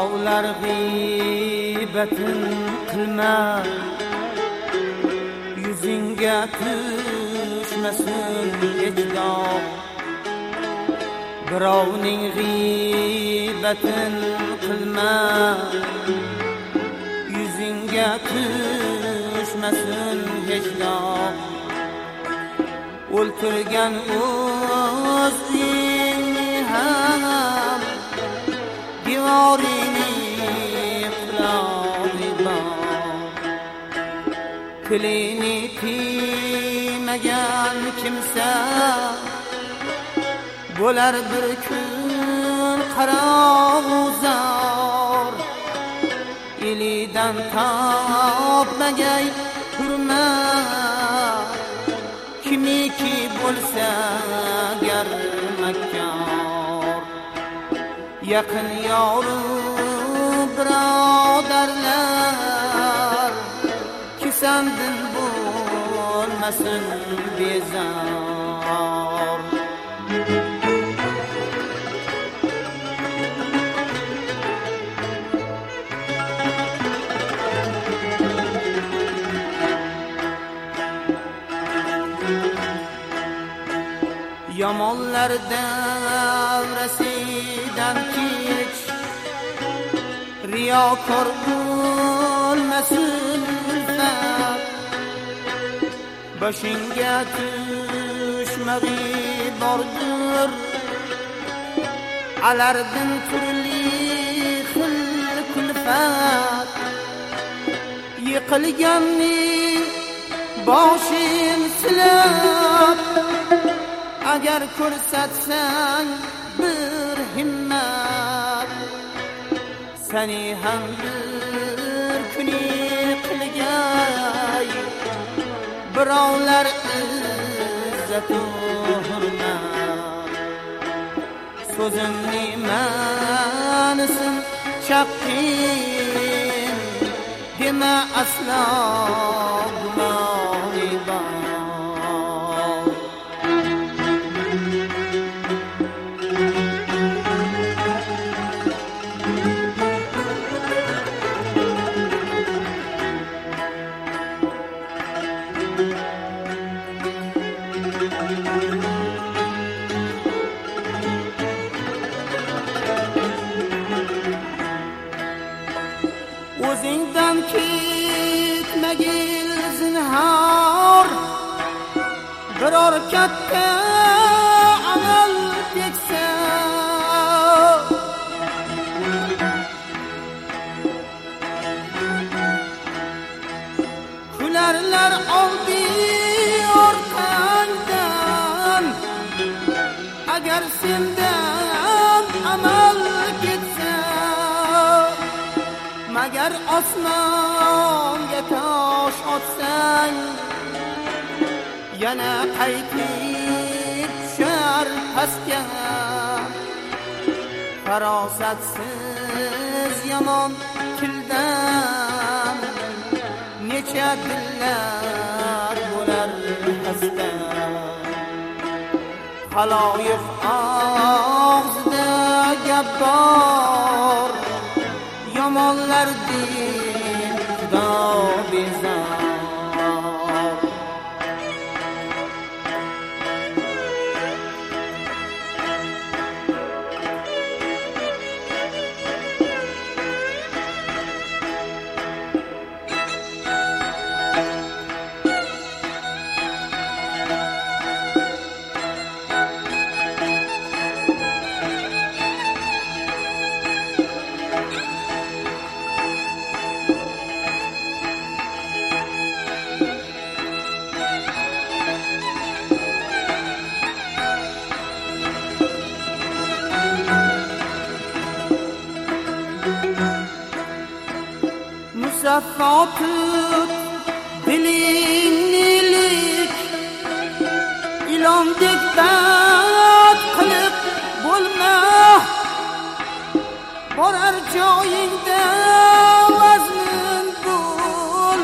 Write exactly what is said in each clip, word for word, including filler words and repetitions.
birovlar g'iybatin qilma, yuzingga tushmasin hech dog'. Birovning g'iybatin qilma, yuzingga tushmasin hech dog'. O'ltirgan o'zingni ham devorini qiladi bor. Tilini tiymagan kimsa bo'lar bir kun qarovuzor. Elidan topmagay hurmat, kimiki bo'lsa gar makkor. Yaqin yoru birodarlar, kisandin bo'lmasin bezor. Yomonlar davrasidan kech, riyokor bo'lmasin ulfat. Boshingga tushmag'i bordir, alardin turli xil kulfat. Yiqilganning boshim silab, agar ko'rsatsang bir himmat, seni ham bir kuni qilgay birovlar izzatu hurmat. So'zimni ma'nisin chaqqin, dema aslo gumoni bor. O'zingdan ketmagil zinhor, biror katta amal teksa. Kularlar oldi orqangdan, agar sendan amal ketsa. Magar osmonga tosh otsang, yana qaytib tushar pastga. Farosatsiz yomon tildan necha dillar bo'lar xasta. Xaloyiq og'zida gap bor, yomonlar din xudo bezor. Musaffo tut dilingnilik, ilondek bad qilib bo'lma. Borar joyingda vaznin bo'l,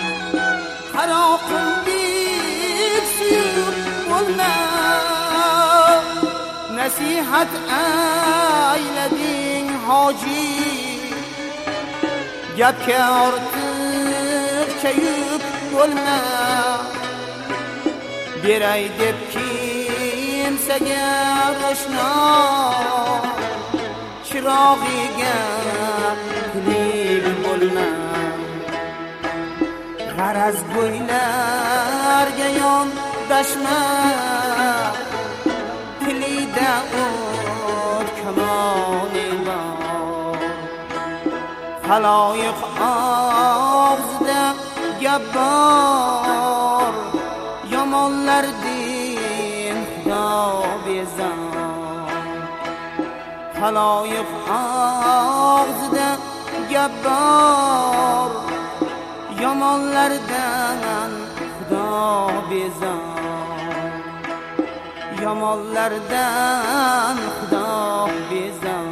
qaroqindek suyib bo'lma. Nasihat aylading hoji, gapga ortiqcha yuk bo'lma, beray deb kimsaga ro'shno chirog'iga kulik bo'lma. G'araz bo'ylarga yondashma, tilida o't kamoni bor. Xaloyiq og'zida gap bor, yomonlardan Xudo bezor. Xaloyiq og'zida gap bor, yomonlardan Xudo bezor. Yomonlardan Xudo bezor.